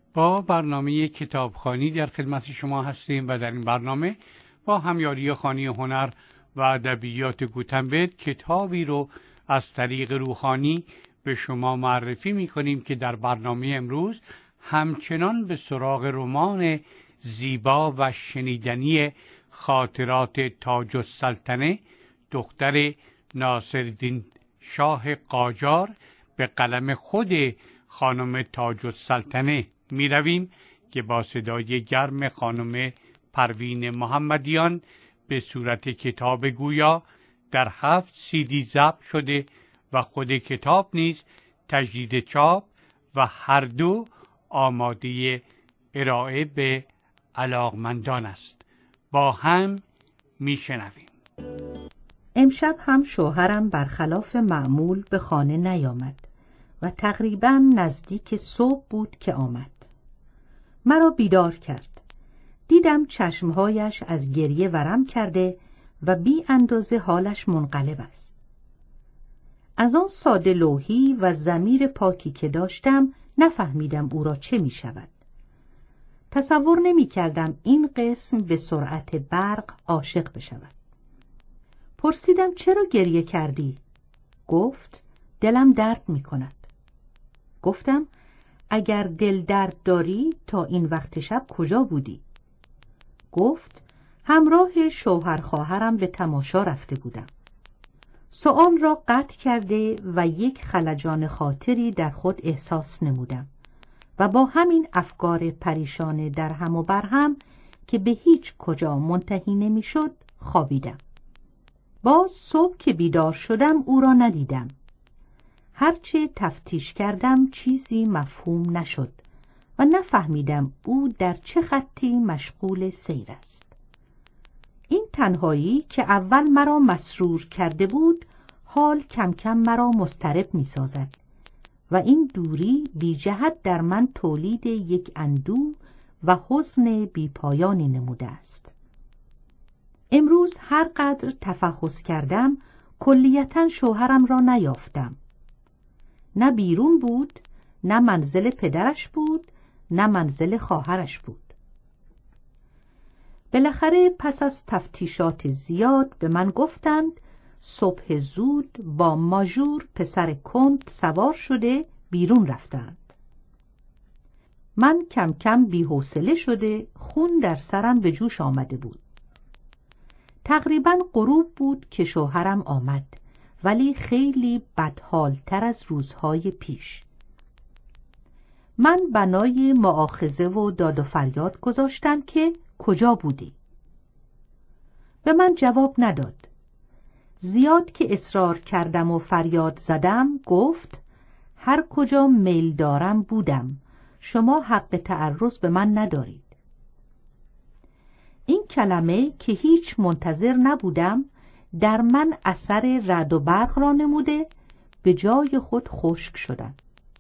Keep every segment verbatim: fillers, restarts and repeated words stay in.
با برنامه کتابخوانی در خدمت شما هستیم و در این برنامه با همیاری خانه هنر و ادبیات گوتنبرگ کتابی رو از طریق روحانی به شما معرفی می کنیم که در برنامه امروز همچنان به سراغ رمان زیبا و شنیدنی خاطرات تاج السلطنه دختر ناصرالدین شاه قاجار به قلم خود خانم تاج السلطنه می رویم که با صدای گرم خانم پروین محمدیان به صورت کتاب گویا در هفت سیدی ضبط شده و خود کتاب نیز تجدید چاپ و هر دو آماده ارائه به علاقمندان است. با هم می شنویم. امشب هم شوهرم برخلاف معمول به خانه نیامد و تقریباً نزدیک صبح بود که آمد. مرا بیدار کرد. دیدم چشمهایش از گریه ورم کرده و بی اندازه حالش منقلب است. از آن ساده لوحی و ضمیر پاکی که داشتم نفهمیدم او را چه می شود. تصور نمی کردم این قسم به سرعت برق عاشق بشود. پرسیدم چرا گریه کردی؟ گفت دلم درد می کند. گفتم اگر دل درد داری تا این وقت شب کجا بودی؟ گفت همراه شوهر خواهرم به تماشا رفته بودم. سؤال را قطع کرده و یک خلجان خاطری در خود احساس نمودم و با همین افکار پریشان در هم و بر هم که به هیچ کجا منتهی نمی شد خوابیدم. باز صبح که بیدار شدم او را ندیدم. هرچه تفتیش کردم چیزی مفهوم نشد و نفهمیدم او در چه خطی مشغول سیر است. این تنهایی که اول مرا مسرور کرده بود حال کم کم مرا مضطرب می سازد و این دوری بی جهت در من تولید یک اندوه و حزن بی پایانی نموده است. امروز هر قدر تفحص کردم کلیتاً شوهرم را نیافتم. نه بیرون بود، نه منزل پدرش بود، نه منزل خواهرش بود. بالاخره پس از تفتیشات زیاد به من گفتند صبح زود با ماژور پسر کند سوار شده بیرون رفتند. من کم کم بی‌حوصله شده خون در سرم به جوش آمده بود. تقریباً غروب بود که شوهرم آمد ولی خیلی بدحالتر از روزهای پیش. من بنای مؤاخذه و داد و فریاد گذاشتم که کجا بودی؟ به من جواب نداد. زیاد که اصرار کردم و فریاد زدم گفت هر کجا میل دارم بودم، شما حق تعرض به من ندارید. این کلمه که هیچ منتظر نبودم در من اثر رعد و برق را نموده به جای خود خشک شدم.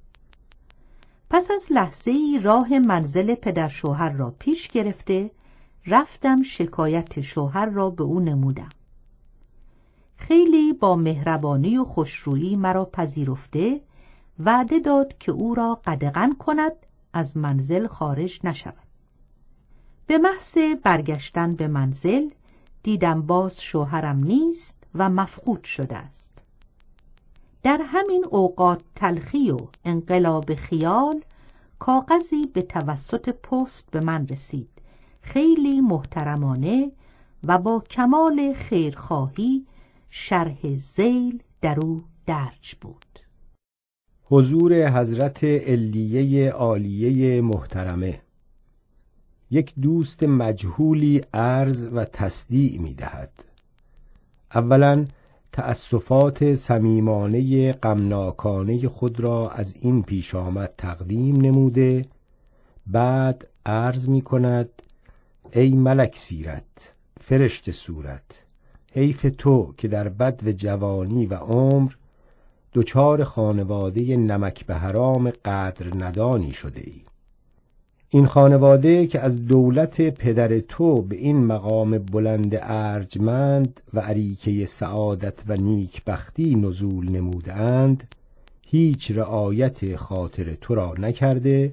پس از لحظه‌ای راه منزل پدر شوهر را پیش گرفته رفتم شکایت شوهر را به او نمودم. خیلی با مهربانی و خوشرویی مرا پذیرفته وعده داد که او را قدغن کند از منزل خارج نشود. به محض برگشتن به منزل دیدم باز شوهرم نیست و مفقود شده است. در همین اوقات تلخی و انقلاب خیال کاغذی به توسط پست به من رسید، خیلی محترمانه و با کمال خیرخواهی شرح ذیل در او درج بود. حضور حضرت علیه عالیه محترمه. یک دوست مجهولی عرض و تصدیع می دهد. اولا تأسفات صمیمانه غمناکانه خود را از این پیش آمد تقدیم نموده، بعد عرض می کند ای ملک سیرت، فرشته صورت، حیف تو که در بدو جوانی و عمر دچار خانواده نمک به حرام قدر ندانی شده ای. این خانواده که از دولت پدر تو به این مقام بلند ارجمند و اریکه سعادت و نیکبختی نزول نمودند، هیچ رعایت خاطر تو را نکرده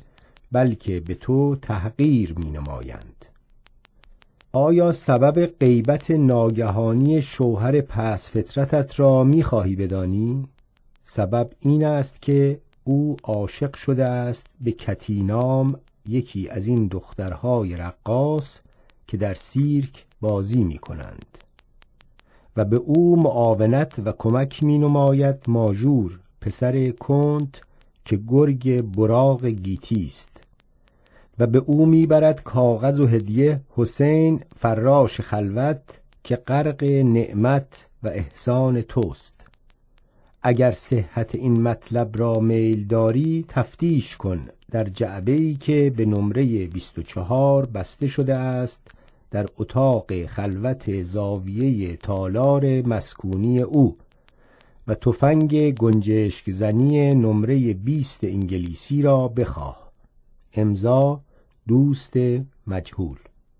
بلکه به تو تحقیر می نمایند. آیا سبب غیبت ناگهانی شوهر پس فطرتت را می خواهی بدانی؟ سبب این است که او عاشق شده است به کتینام، یکی از این دخترهای رقاص که در سیرک بازی می کنند، و به او معاونت و کمک می نماید ماژور، پسر کنت که گرگ براق گیتی است، و به او می برد کاغذ و هدیه حسین فراش خلوت که غرق نعمت و احسان توست. اگر صحت این مطلب را میل داری تفتیش کن در جعبه‌ای که به نمره بیست و چهار بسته شده است در اتاق خلوت زاویه تالار مسکونی او، و تفنگ گنجشک زنی نمره بیست انگلیسی را بخواه. امضا دوست مجهول.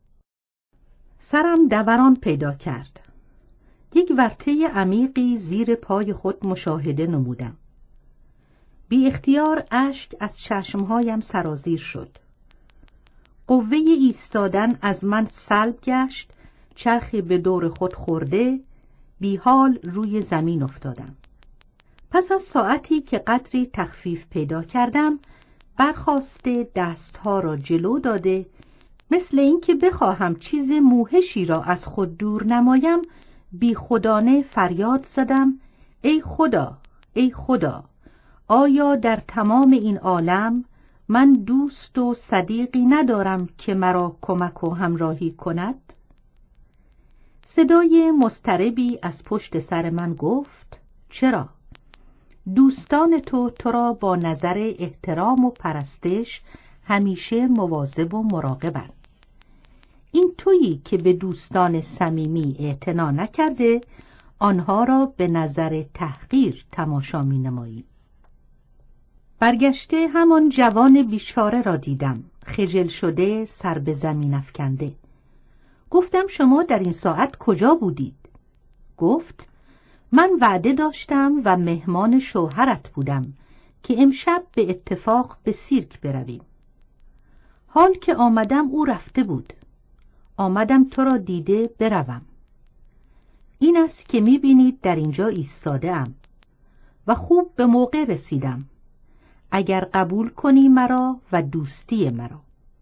سرم دوران پیدا کرد. یک ورطه عمیقی زیر پای خود مشاهده نمودم. بی اختیار اشک از چشمهایم سرازیر شد. قوه ایستادن از من سلب گشت، چرخی به دور خود خورده، بی حال روی زمین افتادم. پس از ساعتی که قدری تخفیف پیدا کردم، برخاسته دستها را جلو داده، مثل اینکه بخواهم چیز موحشی را از خود دور نمایم، بی خودانه فریاد زدم: ای خدا، ای خدا، آیا در تمام این عالم من دوست و صدیقی ندارم که مرا کمک و همراهی کند؟ صدای مضطربی از پشت سر من گفت: چرا؟ دوستان تو تو را با نظر احترام و پرستش همیشه مواظب و مراقبند. این تویی که به دوستان صمیمی اعتنا نکرده، آنها را به نظر تحقیر تماشا می نمایی. برگشته همان جوان بیچاره را دیدم، خجل شده، سر به زمین افکنده. گفتم شما در این ساعت کجا بودید؟ گفت من وعده داشتم و مهمان شوهرت بودم که امشب به اتفاق به سیرک برویم. حال که آمدم او رفته بود. آمدم تو را دیده بروم. این است که می‌بینید در اینجا ایستاده ام و خوب به موقع رسیدم. اگر قبول کنی مرا و دوستی مرا.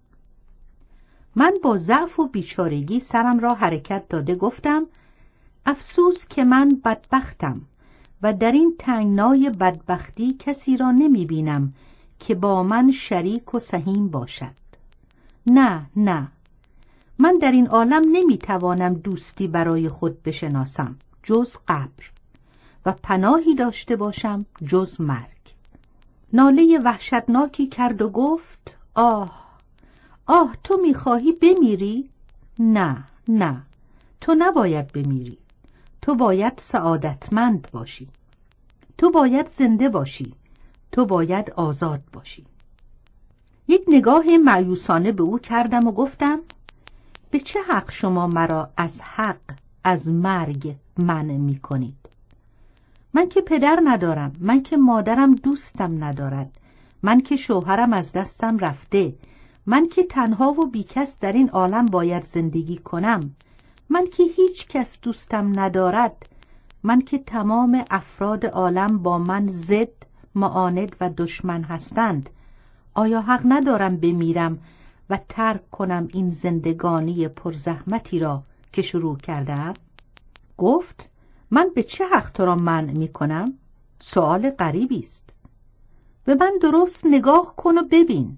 من با ضعف و بیچارگی سرم را حرکت داده گفتم: افسوس که من بدبختم و در این تنگنای بدبختی کسی را نمی بینم که با من شریک و سهیم باشد. نه نه، من در این عالم نمی توانم دوستی برای خود بشناسم جز قبر و پناهی داشته باشم جز مرگ. ناله وحشتناکی کرد و گفت: آه آه، تو میخواهی بمیری؟ نه نه، تو نباید بمیری. تو باید سعادتمند باشی. تو باید زنده باشی. تو باید آزاد باشی. یک نگاه مایوسانه به او کردم و گفتم: به چه حق شما مرا از حق، از مرگ منع می کنید؟ من که پدر ندارم، من که مادرم دوستم ندارد، من که شوهرم از دستم رفته، من که تنها و بیکس در این عالم باید زندگی کنم، من که هیچ کس دوستم ندارد، من که تمام افراد عالم با من ضد، معاند و دشمن هستند. آیا حق ندارم بمیرم و ترک کنم این زندگانی پرزحمتی را که شروع کردم؟ گفت: من به چه حق تو را منع می کنم؟ سؤال غریبی است. به من درست نگاه کن و ببین.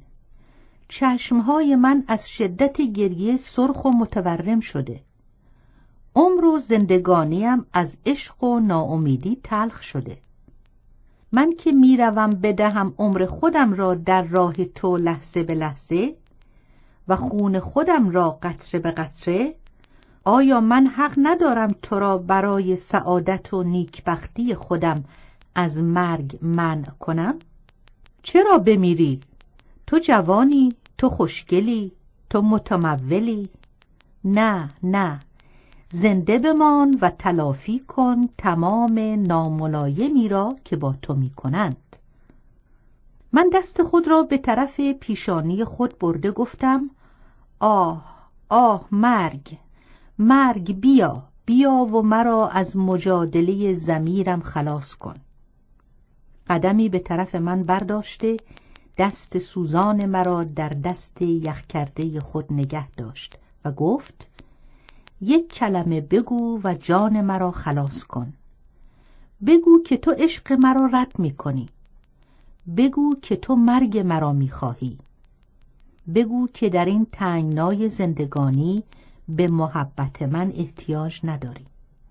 چشمهای من از شدت گریه سرخ و متورم شده. عمر و زندگانیم از عشق و ناامیدی تلخ شده. من که می روم بدهم عمر خودم را در راه تو لحظه به لحظه و خون خودم را قطره به قطره، آیا من حق ندارم تو را برای سعادت و نیکبختی خودم از مرگ منع کنم؟ چرا بمیری؟ تو جوانی، تو خوشگلی، تو متمولی. نه نه، زنده بمان و تلافی کن تمام ناملایمی را که با تو می کنند. من دست خود را به طرف پیشانی خود برده گفتم آه آه مرگ، مرگ بیا، بیا و مرا از مجادله ضمیرم خلاص کن. قدمی به طرف من برداشته دست سوزان مرا در دست یخ کرده خود نگه داشت و گفت یک کلمه بگو و جان مرا خلاص کن. بگو که تو عشق مرا رد می کنی. بگو که تو مرگ مرا می خواهی. بگو که در این تنگنای زندگانی به محبت من احتیاج نداری.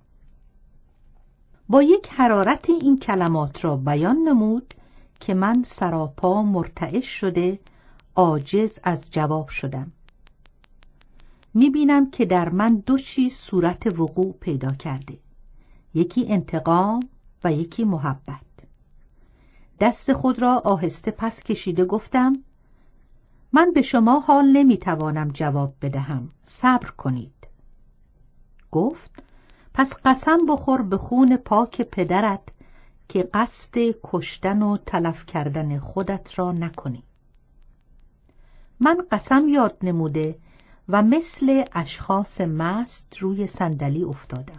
با یک حرارت این کلمات را بیان نمود که من سراپا مرتعش شده عاجز از جواب شدم. میبینم که در من دو چیز صورت وقوع پیدا کرده، یکی انتقام و یکی محبت. دست خود را آهسته پس کشیده گفتم من به شما حال نمیتوانم جواب بدهم، صبر کنید. گفت پس قسم بخور به خون پاک پدرت که قصد کشتن و تلف کردن خودت را نکنی. من قسم یاد نموده و مثل اشخاص مست روی صندلی افتادم.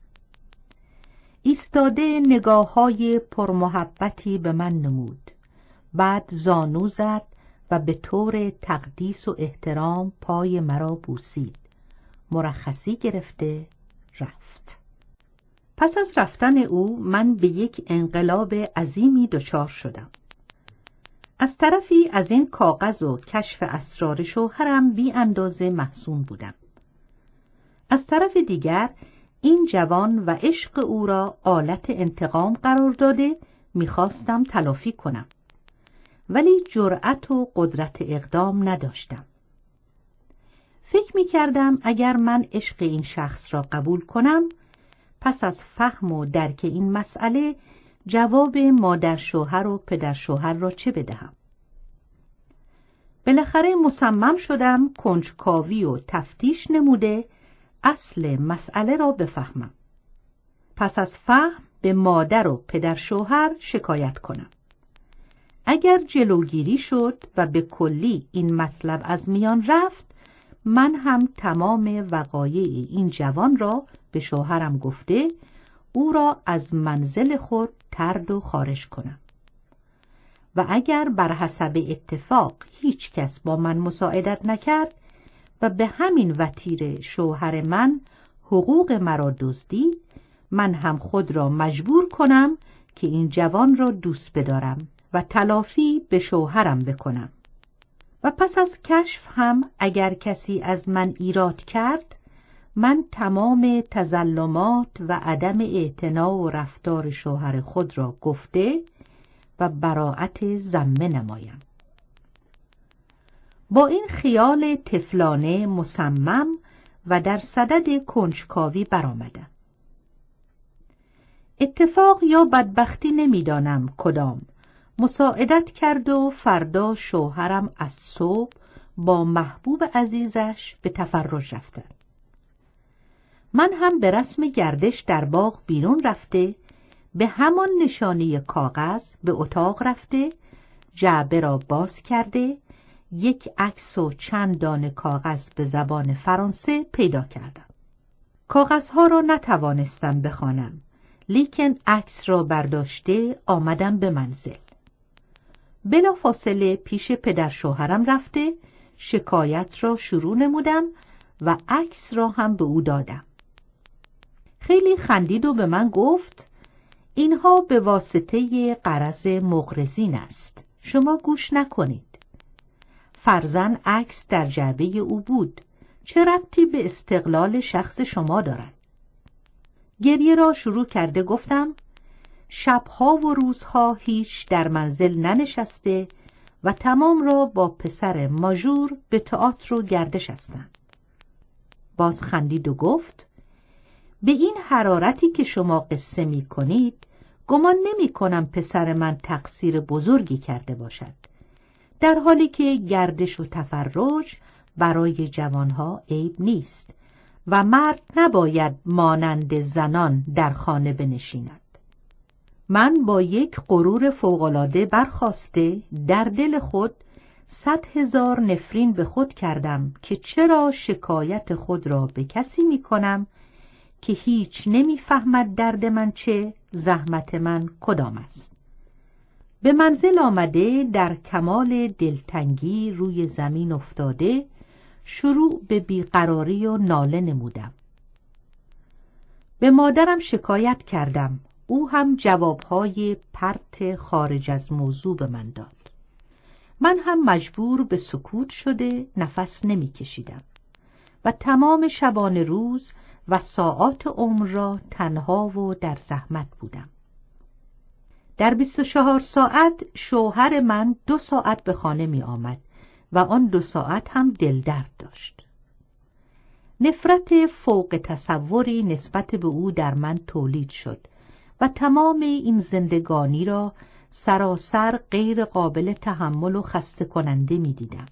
ایستاده نگاه‌های پرمحبتی به من نمود، بعد زانو زد و به طور تقدیس و احترام پای مرا بوسید، مرخصی گرفته رفت. پس از رفتن او من به یک انقلاب عظیمی دچار شدم. از طرفی از این کاغذ و کشف اسرار شوهرم بی اندازه محزون بودم. از طرف دیگر این جوان و عشق او را آلت انتقام قرار داده میخواستم تلافی کنم، ولی جرأت و قدرت اقدام نداشتم. فکر میکردم اگر من عشق این شخص را قبول کنم، پس از فهم و درک این مسئله جواب مادر شوهر و پدر شوهر را چه بدهم؟ بالاخره مصمم شدم کنجکاوی و تفتیش نموده اصل مسئله را بفهمم. پس از فهم به مادر و پدر شوهر شکایت کنم. اگر جلوگیری شد و به کلی این مطلب از میان رفت، من هم تمام وقایع این جوان را به شوهرم گفته او را از منزل خود طرد و خارج کنم. و اگر بر حسب اتفاق هیچ کس با من مساعدت نکرد و به همین وتیره شوهر من حقوق مرا دزدید، من هم خود را مجبور کنم که این جوان را دوست بدارم و تلافی به شوهرم بکنم. و پس از کشف هم اگر کسی از من ایراد کرد، من تمام تظلمات و عدم اعتنا و رفتار شوهر خود را گفته و براءت ذمه نمایم. با این خیال طفلانه مصمم و در صدد کنجکاوی برآمدم. اتفاق یا بدبختی نمیدانم کدام مساعدت کرد و فردا شوهرم از صبح با محبوب عزیزش به تفرج رفتند. من هم به رسم گردش در باغ بیرون رفته، به همان نشانی کاغذ به اتاق رفته، جعبه را باز کرده، یک عکس و چند دانه کاغذ به زبان فرانسه پیدا کردم. کاغذها را نتوانستم بخوانم، لیکن عکس را برداشته آمدم به منزل. بلا فاصله پیش پدر شوهرم رفته شکایت را شروع نمودم و عکس را هم به او دادم. خیلی خندید و به من گفت اینها به واسطه غرض مغرضین است، شما گوش نکنید. فرضاً عکس در جعبه او بود، چه ربطی به استقلال شخص شما دارد؟ گریه را شروع کرده گفتم شبها و روزها هیچ در منزل ننشسته و تمام را با پسر ماژور به تئاتر و گردش هستند. باز خندید و گفت به این حرارتی که شما قصه می کنید گمان نمی کنم پسر من تقصیر بزرگی کرده باشد، در حالی که گردش و تفرج برای جوانها عیب نیست و مرد نباید مانند زنان در خانه بنشیند. من با یک غرور فوق‌العاده برخاسته در دل خود صد هزار نفرین به خود کردم که چرا شکایت خود را به کسی می کنم که هیچ نمی فهمد درد من چه، زحمت من کدام است. به منزل آمده در کمال دلتنگی روی زمین افتاده شروع به بیقراری و ناله نمودم. به مادرم شکایت کردم، او هم جوابهای پرت خارج از موضوع به من داد. من هم مجبور به سکوت شده نفس نمی کشیدم و تمام شبانه روز و ساعات عمر را تنها و در زحمت بودم. در بیست و چهار ساعت شوهر من دو ساعت به خانه می آمد و آن دو ساعت هم دلدرد داشت. نفرت فوق تصوری نسبت به او در من تولید شد و تمام این زندگانی را سراسر غیر قابل تحمل و خسته کننده می دیدم.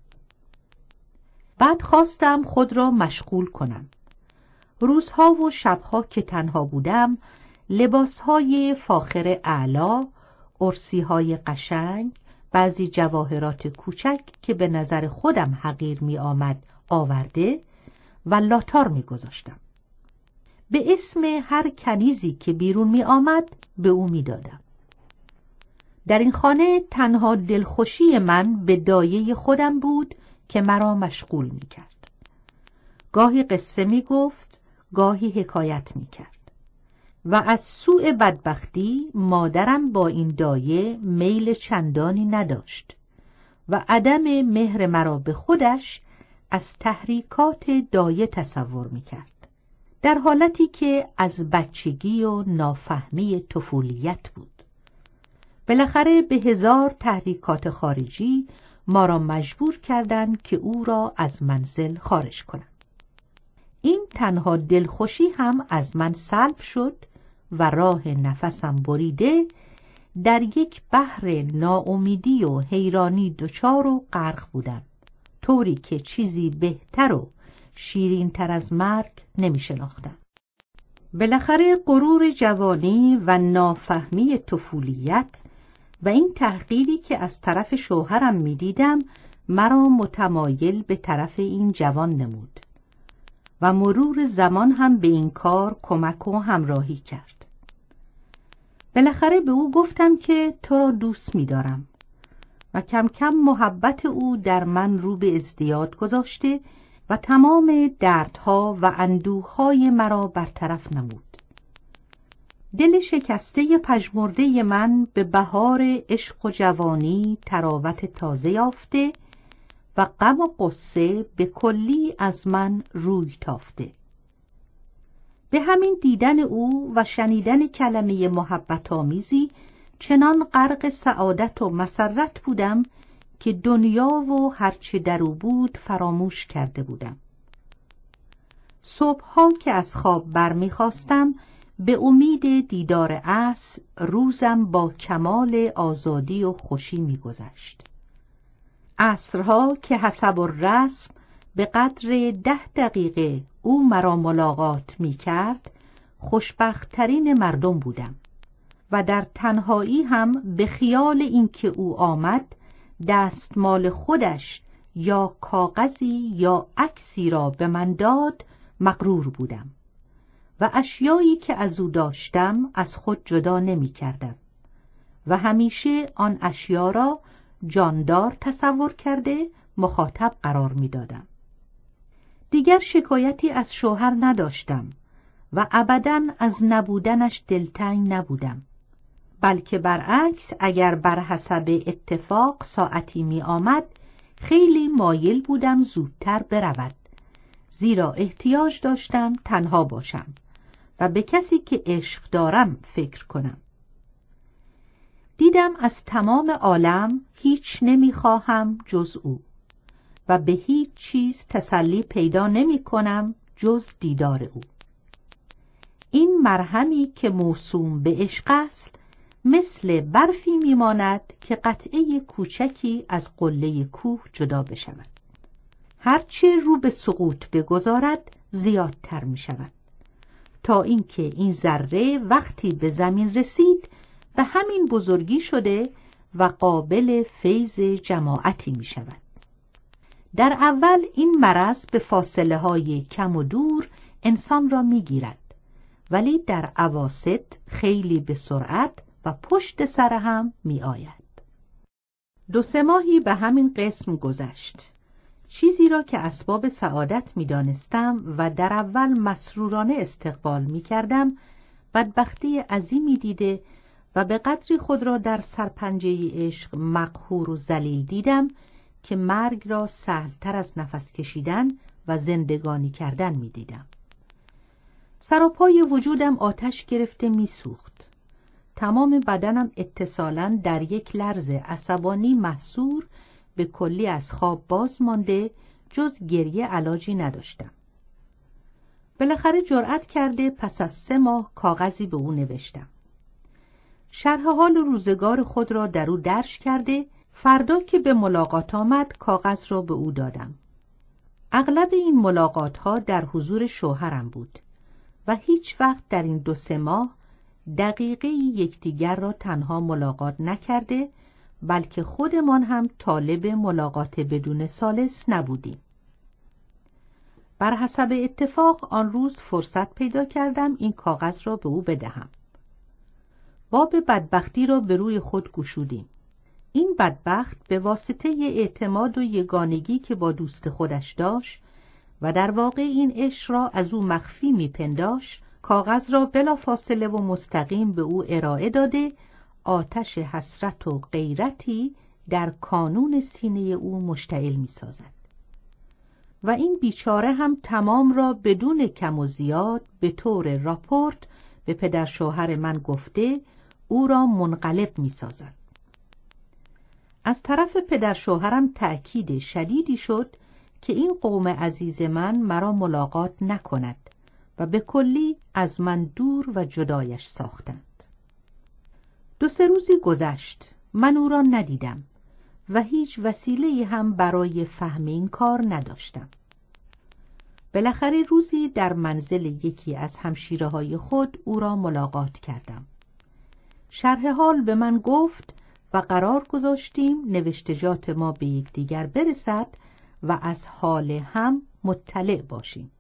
بعد خواستم خود را مشغول کنم. روزها و شبها که تنها بودم، لباسهای فاخر اعلا، عرسیهای قشنگ، بعضی جواهرات کوچک که به نظر خودم حقیر می آمد آورده و لاتار می گذاشتم. به اسم هر کنیزی که بیرون می آمد به او می دادم. در این خانه تنها دلخوشی من به دایه خودم بود که مرا مشغول می کرد. گاهی قصه می گفت، گاهی حکایت می کرد. و از سوء بدبختی مادرم با این دایه میل چندانی نداشت و عدم مهر مرا به خودش از تحریکات دایه تصور می کرد. در حالتی که از بچگی و نافهمی طفولیت بود. بالاخره به هزار تحریکات خارجی ما را مجبور کردند که او را از منزل خارج کنم. این تنها دلخوشی هم از من سلب شد و راه نفسم بریده در یک بحر ناامیدی و حیرانی دچار و غرق بودم، طوری که چیزی بهتر و شیرین تر از مرگ نمی شناختم. بالاخره غرور جوانی و نافهمی طفولیت و این تحقیری که از طرف شوهرم می دیدم مرا متمایل به طرف این جوان نمود و مرور زمان هم به این کار کمک و همراهی کرد. بالاخره به او گفتم که تو را دوست می دارم و کم کم محبت او در من رو به ازدیاد گذاشته و تمام دردها و اندوههای مرا برطرف نمود. دل شکسته پژمرده من به بهار عشق و جوانی تراوت تازه یافته و غم و غصه به کلی از من روی تافته. به همین دیدن او و شنیدن کلمه محبت آمیزی چنان غرق سعادت و مسرت بودم که دنیا و هرچه در او بود فراموش کرده بودم. صبحها که از خواب برمیخواستم به امید دیدار عصر روزم با کمال آزادی و خوشی می‌گذشت. عصرها که حسب الرسم به قدر ده دقیقه او مرا ملاقات می‌کرد خوشبخت‌ترین مردم بودم و در تنهایی هم به خیال اینکه او آمد دستمال خودش یا کاغذی یا عکسی را به من داد مغرور بودم و اشیایی که از او داشتم از خود جدا نمی کردم و همیشه آن اشیا را جاندار تصور کرده مخاطب قرار می دادم. دیگر شکایتی از شوهر نداشتم و ابداً از نبودنش دلتنگ نبودم، بلکه برعکس اگر بر حسب اتفاق ساعتی می آمد خیلی مایل بودم زودتر برود، زیرا احتیاج داشتم تنها باشم و به کسی که عشق دارم فکر کنم. دیدم از تمام عالم هیچ نمیخواهم جز او و به هیچ چیز تسلی پیدا نمی کنم جز دیدار او. این مرهمی که موسوم به عشق است مثل برفی میماند که قطعه کوچکی از قله کوه جدا بشود. هرچه رو به سقوط بگذارد زیادتر می شود تا اینکه این ذره وقتی به زمین رسید به همین بزرگی شده و قابل فیض جماعتی می شود. در اول این مرض به فاصله های کم و دور انسان را می گیرد، ولی در اواسط خیلی به سرعت و پشت سر هم می آید. دو سه ماهی به همین قسم گذشت. چیزی را که اسباب سعادت می دانستم و در اول مسرورانه استقبال می کردم بدبختی عظیمی دیده و به قدری خود را در سرپنجه عشق مقهور و ذلیل دیدم که مرگ را سهلتر از نفس کشیدن و زندگانی کردن می دیدم. سراپای وجودم آتش گرفته می سوخت. تمام بدنم اتصالاً در یک لرز عصبانی محصور به کلی از خواب باز مانده، جز گریه علاجی نداشتم. بالاخره جرأت کرده پس از سه ماه کاغذی به او نوشتم. شرح حال روزگار خود را در او درج کرده، فردا که به ملاقات آمد کاغذ را به او دادم. اغلب این ملاقات ها در حضور شوهرم بود و هیچ وقت در این دو سه ماه دقیقه یکدیگر را تنها ملاقات نکرده، بلکه خودمان هم طالب ملاقات بدون ثالث نبودیم. بر حسب اتفاق آن روز فرصت پیدا کردم این کاغذ را به او بدهم. باب بدبختی را به روی خود گشودیم. این بدبخت به واسطه اعتماد و یگانگی که با دوست خودش داشت و در واقع این عشق را از او مخفی میپنداشت، کاغذ را بلا فاصله و مستقیم به او ارائه داده، آتش حسرت و غیرتی در کانون سینه او مشتعل می سازد. و این بیچاره هم تمام را بدون کم و زیاد به طور راپورت به پدر شوهر من گفته او را منقلب می سازد. از طرف پدر شوهرم تأکید شدیدی شد که این قوم عزیز من مرا ملاقات نکند و به کلی از من دور و جدایش ساختند. دو سه روزی گذشت، من او را ندیدم و هیچ وسیله‌ای هم برای فهم این کار نداشتم. بالاخره روزی در منزل یکی از همشیره‌های خود او را ملاقات کردم. شرح حال به من گفت و قرار گذاشتیم نوشتجات ما به یکدیگر برسد و از حال هم مطلع باشیم.